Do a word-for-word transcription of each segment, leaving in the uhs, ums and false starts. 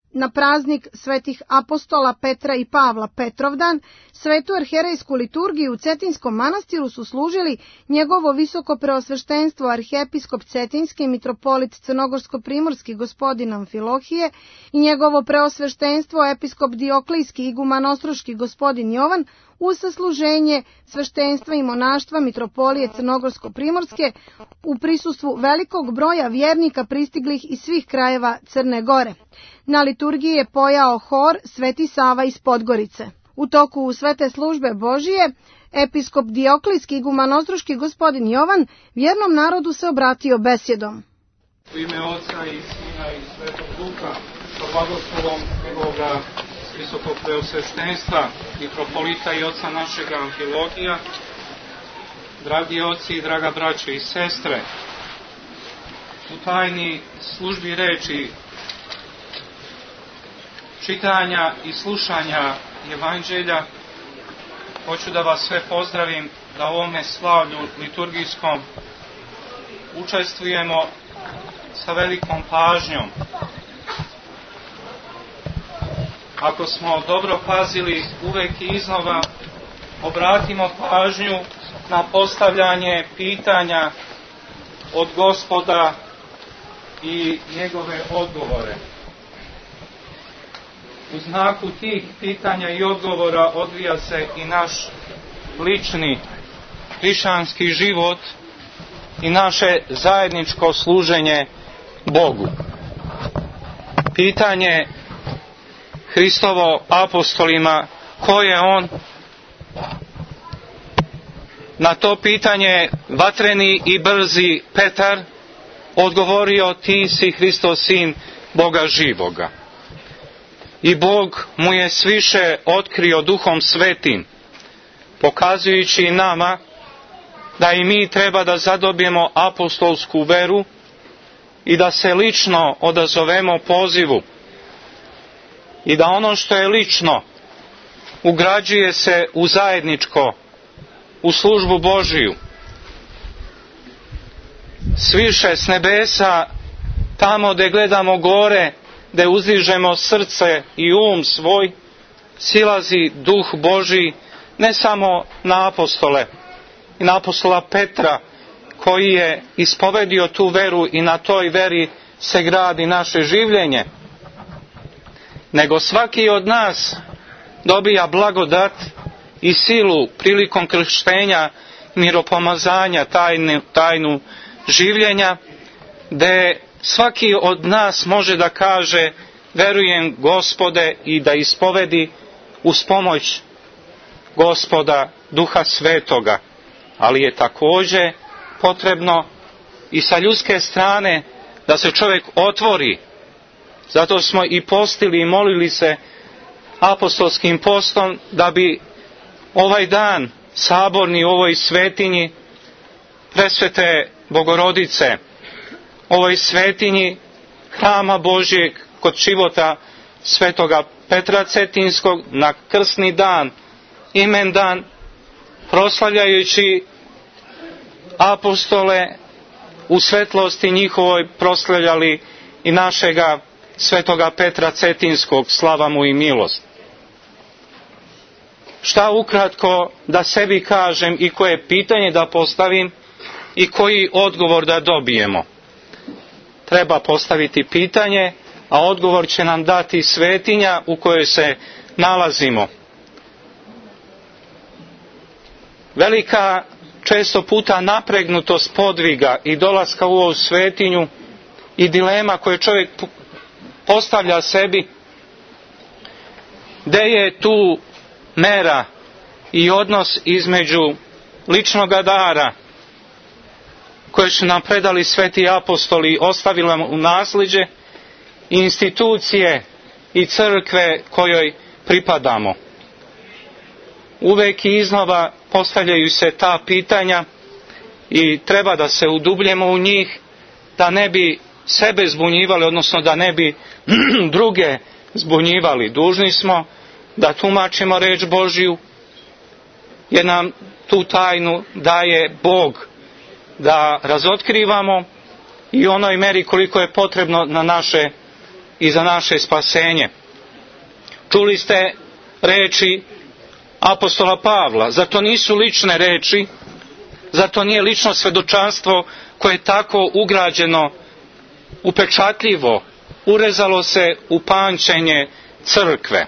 na praznik svetih apostola Petra i Pavla Petrovdan, svetu arherejsku liturgiju u Cetinskom manastiru su služili njegovo visoko preosveštenstvo arhiepiskop Cetinski mitropolit Crnogorsko-primorski gospodin Amfilohije i njegovo preosveštenstvo episkop Dioklijski iguman Ostroški gospodin Jovan, uz sasluženje sveštenstva i monaštva mitropolije Crnogorsko-primorske u prisustvu velikog broja vjernika pristiglih iz svih krajeva Crne Gore. Na liturgiji je pojao hor Sveti Sava iz Podgorice. U toku svete službe Božije, episkop Dioklijski iguman Ostroški gospodin Jovan vjernom narodu se obratio besjedom. U ime Oca i Sina i Svetog Duha, sa blagoslovom njegovoga visokog preosveštenstva, mitropolita i oca našega Amfilohija, dragi oci i draga braćo i sestre, u tajni službi reči, čitanja i slušanja Evanđelja, hoću da vas sve pozdravim da u ovome slavlju liturgijskom učestvujemo sa velikom pažnjom. Ako smo dobro pazili, uvek i iznova obratimo pažnju na postavljanje pitanja od Gospoda i njegove odgovore. U znaku tih pitanja i odgovora odvija se i naš lični hrišćanski život i naše zajedničko služenje Bogu. Pitanje Hristovo apostolima, ko je on? Na to pitanje vatreni i brzi Petar odgovorio, ti si Hristov sin Boga živoga. I Bog mu je sviše otkrio Duhom Svetim, pokazujući nama da i mi treba da zadobijemo apostolsku veru i da se lično odazovemo pozivu i da ono što je lično ugrađuje se u zajedničko, u službu Božiju. Sviše s nebesa, tamo gde gledamo gore, gde uzdižemo srce i um svoj, silazi Duh Božji ne samo na apostole i na apostola Petra, koji je ispovedio tu veru i na toj veri se gradi naše življenje, nego svaki od nas dobija blagodat i silu prilikom krštenja, miropomazanja, tajnu, tajnu življenja, gde svaki od nas može da kaže verujem Gospode i da ispovedi uz pomoć Gospoda Duha Svetoga. Ali je također potrebno i sa ljudske strane da se čovjek otvori. Zato smo i postili i molili se apostolskim postom da bi ovaj dan saborni u ovoj svetinji presvete Bogorodice, ovoj svetinji hrama Božjeg kod života svetoga Petra Cetinskog na krsni dan, imendan, proslavljajući apostole u svetlosti njihovoj proslavljali i našega svetoga Petra Cetinskog, slava mu i milost. Šta ukratko da sebi kažem i koje pitanje da postavim i koji odgovor da dobijemo? Treba postaviti pitanje, a odgovor će nam dati svetinja u kojoj se nalazimo. Velika, često puta napregnutost podviga i dolaska u ovu svetinju i dilema koje čovjek postavlja sebi, gde je tu mera i odnos između ličnoga dara koje su nam predali sveti apostoli, ostavili nam u nasljeđe, i institucije i crkve kojoj pripadamo. Uvek i iznova postavljaju se ta pitanja i treba da se udubljemo u njih, da ne bi sebe zbunjivali, odnosno da ne bi druge zbunjivali. Dužni smo da tumačimo reč Božju, jer nam tu tajnu daje Bog, da razotkrivamo i u onoj meri koliko je potrebno na naše i za naše spasenje. Čuli ste reči apostola Pavla. Zar to nisu lične reči? Zar to nije lično svedočanstvo koje je tako ugrađeno, upečatljivo, urezalo se u pamćenje crkve?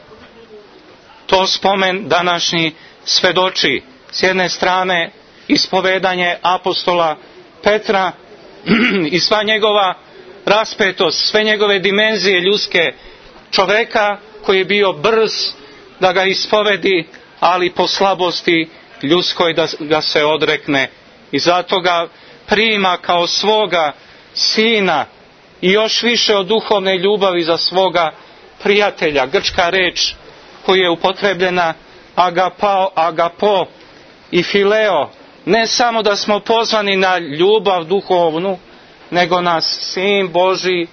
To spomen današnji svedoči. S jedne strane ispovedanje apostola Petra i sva njegova raspetost, sve njegove dimenzije ljudske, čoveka koji je bio brz da ga ispovedi, ali po slabosti ljudskoj da ga se odrekne. I zato ga prima kao svoga sina i još više od duhovne ljubavi za svoga prijatelja. Grčka reč koja je upotrebljena agapao, agapo i fileo. Ne samo da smo pozvani na ljubav duhovnu, nego nas Sin Božji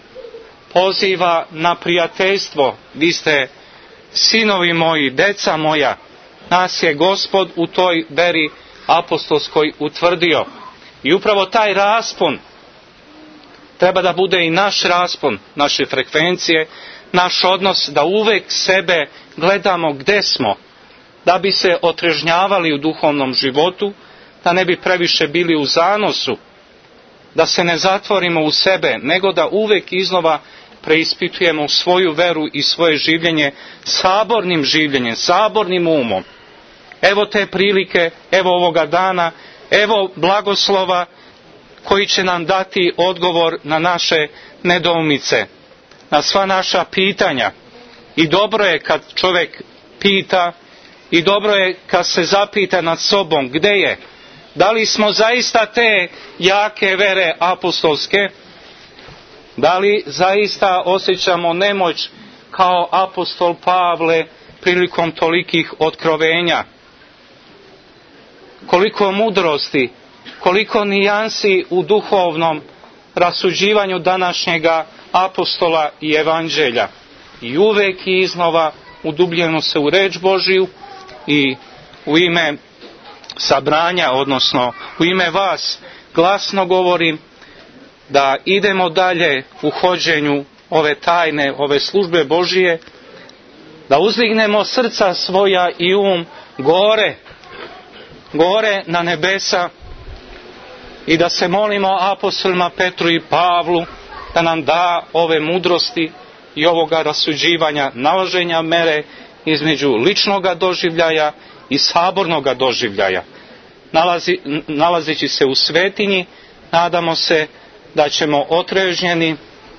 poziva na prijateljstvo. Vi ste sinovi moji, deca moja. Nas je Gospod u toj veri apostolskoj utvrdio. I upravo taj raspon treba da bude i naš raspon, naše frekvencije, naš odnos, da uvek sebe gledamo gde smo, da bi se otrežnjavali u duhovnom životu, da ne bi previše bili u zanosu, da se ne zatvorimo u sebe, nego da uvek iznova preispitujemo svoju veru i svoje življenje sabornim življenjem, sabornim umom. Evo te prilike, evo ovoga dana, evo blagoslova koji će nam dati odgovor na naše nedoumice, na sva naša pitanja. I dobro je kad čovjek pita, i dobro je kad se zapita nad sobom gde je. Da li smo zaista te jake vere apostolske? Da li zaista osjećamo nemoć kao apostol Pavle prilikom tolikih otkrovenja? Koliko mudrosti, koliko nijansi u duhovnom rasuđivanju današnjega apostola i evanđelja. I uvek i iznova udubljeno se u reč Božiju i u ime sabranja, odnosno u ime vas, glasno govorim da idemo dalje u hođenju ove tajne, ove službe Božije, da uzdignemo srca svoja i um gore, gore na nebesa i da se molimo apostolima Petru i Pavlu da nam da ove mudrosti i ovoga rasuđivanja, nalaženja mere između ličnoga doživljaja i sabornoga doživljaja. Nalazi, nalazeći se u svetinji, nadamo se da ćemo otrežnjeni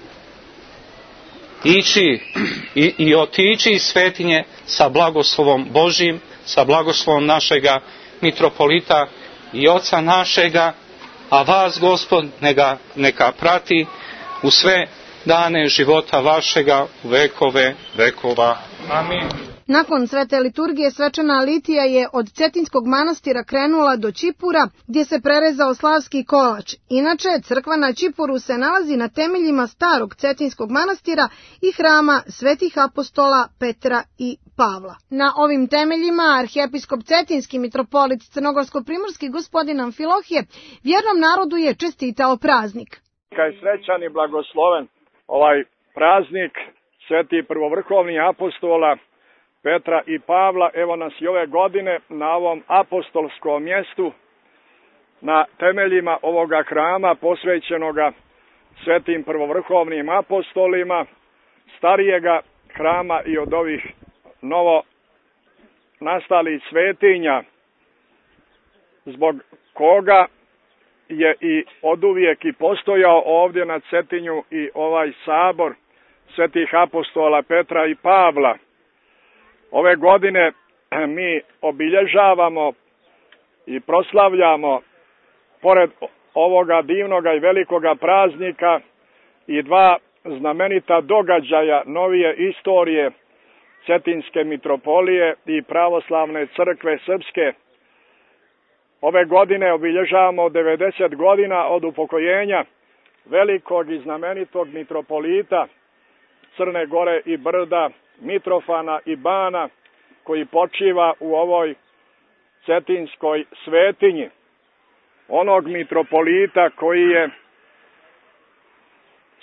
ići i, i otići iz svetinje sa blagoslovom Božjim, sa blagoslovom našega mitropolita i oca našega, a vas Gospod neka, neka prati u sve dane života vašega u vekove vekova. Amin. Nakon svete liturgije svečana litija je od Cetinskog manastira krenula do Ćipura, gdje se prerezao slavski kolač. Inače, crkva na Ćipuru se nalazi na temeljima starog Cetinskog manastira i hrama svetih apostola Petra i Pavla. Na ovim temeljima arhijepiskop Cetinski mitropolit Crnogorsko-primorski gospodin Amfilohije vjernom narodu je čestitao praznik. Kaj srećan i blagosloven ovaj praznik sveti prvovrhovnih apostola Petra i Pavla, evo nas i ove godine na ovom apostolskom mjestu, na temeljima ovoga hrama posvećenoga svetim prvovrhovnim apostolima, starijega hrama i od ovih novo nastalih svetinja, zbog koga je i oduvijek i postojao ovdje na Cetinju i ovaj sabor svetih apostola Petra i Pavla. Ove godine mi obilježavamo i proslavljamo, pored ovoga divnoga i velikoga praznika, i dva znamenita događaja novije istorije Cetinske mitropolije i pravoslavne crkve srpske. Ove godine obilježavamo devedeset godina od upokojenja velikog i znamenitog mitropolita Crne Gore i Brda, Mitrofana i Bana, koji počiva u ovoj cetinskoj svetinji. Onog mitropolita koji je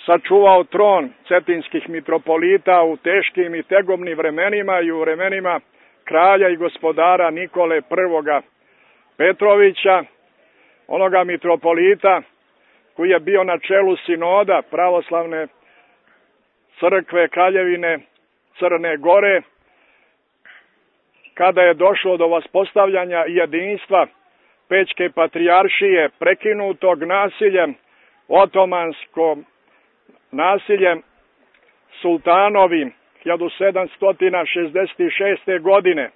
sačuvao tron cetinskih mitropolita u teškim i tegobnim vremenima i u vremenima kralja i gospodara Nikole I. Petrovića, onoga mitropolita koji je bio na čelu sinoda pravoslavne crkve Kraljevine Crne Gore, kada je došlo do vaspostavljanja jedinstva Pećke patrijaršije, prekinutog nasiljem, otomanskom nasiljem sultanovim hiljadu sedamsto šezdeset šeste. godine.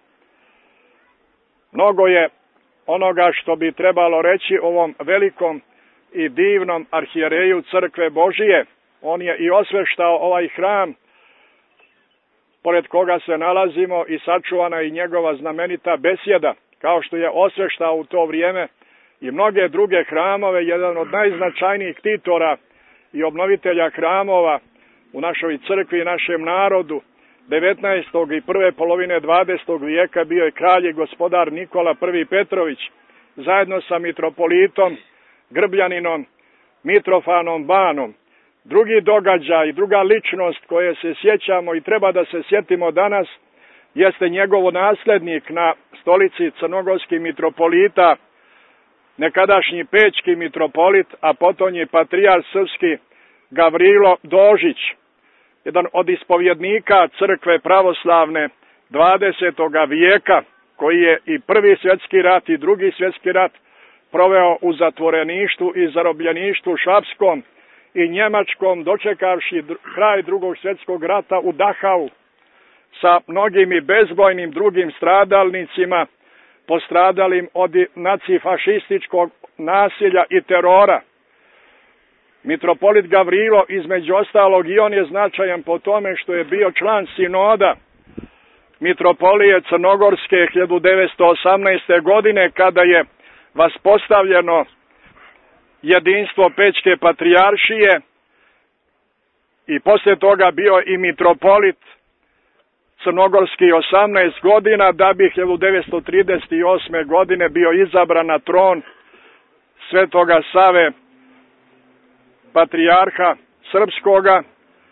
Mnogo je onoga što bi trebalo reći ovom velikom i divnom arhijereju Crkve Božije. On je i osveštao ovaj hram pored koga se nalazimo i sačuvana i njegova znamenita besjeda, kao što je osveštao u to vrijeme i mnoge druge hramove, jedan od najznačajnijih titora i obnovitelja hramova u našoj crkvi i našem narodu devetnaestog i prve polovine dvadesetog vijeka bio je kralj i gospodar Nikola I. Petrović, zajedno sa mitropolitom, Grbljaninom, Mitrofanom Banom. Drugi događaj i druga ličnost koje se sjećamo i treba da se sjetimo danas jeste njegov naslednik na stolici crnogorskih mitropolita, nekadašnji pećki mitropolit, a potonji patrijarh srpski Gavrilo Dožić, jedan od ispovjednika crkve pravoslavne dvadesetog vijeka, koji je i prvi svjetski rat i drugi svjetski rat proveo u zatvoreništvu i zarobljeništvu šapskom i njemačkom, dočekavši kraj drugog svjetskog rata u Dachau sa mnogim i bezbojnim drugim stradalnicima, postradalim od nacifašističkog nasilja i terora. Mitropolit Gavrilo, između ostalog, i on je značajan po tome što je bio član sinoda mitropolije Crnogorske hiljadu devetsto osamnaeste. godine, kada je vaspostavljeno jedinstvo Pećke patrijaršije, i poslije toga bio i mitropolit crnogorski osamnaest godina, da bi hiljadu devetsto trideset osme. godine bio izabran na tron Svetoga Save, patrijarha srpskoga,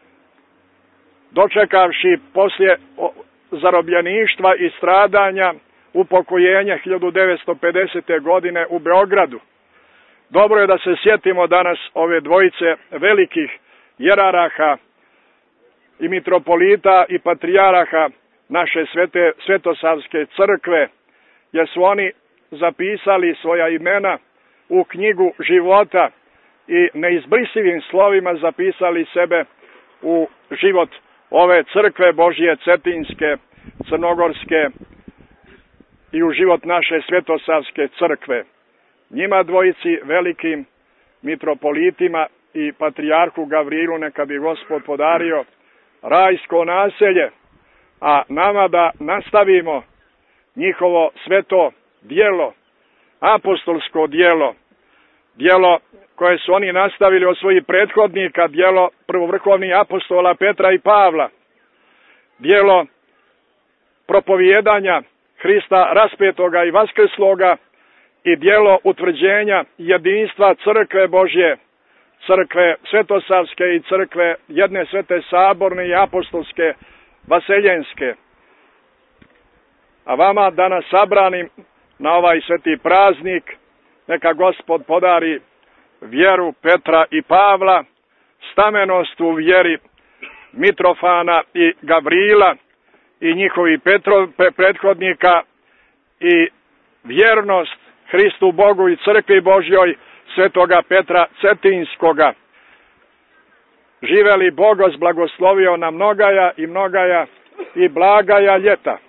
dočekavši poslije zarobljeništva i stradanja upokojenja hiljadu devetsto pedesete. godine u Beogradu. Dobro je da se sjetimo danas ove dvojice velikih jeraraha i mitropolita i patrijaraha naše svete, Svetosavske crkve, jer su oni zapisali svoja imena u knjigu života i neizbrisivim slovima zapisali sebe u život ove crkve Božje Cetinske, Crnogorske i u život naše Svetosavske crkve. Njima dvojici, velikim mitropolitima i patrijarhu Gavrilu, neka bi Gospod podario rajsko naselje, a nama da nastavimo njihovo sveto djelo, apostolsko djelo, djelo koje su oni nastavili od svojih prethodnika, djelo prvovrhovnih apostola Petra i Pavla, djelo propovijedanja Hrista raspetoga i vaskrsloga i djelo utvrđenja jedinstva crkve Božje, crkve Svetosavske i crkve jedne svete saborne i apostolske vaseljenske. A vama danas sabranim na ovaj sveti praznik, neka Gospod podari vjeru Petra i Pavla, stamenost u vjeri Mitrofana i Gavrila i njihovi Petro, pe, prethodnika i vjernost Hristu Bogu i crkvi Božjoj svetoga Petra Cetinskoga. Živeli Bogos blagoslovio na mnogaja i mnogaja i blagaja ljeta.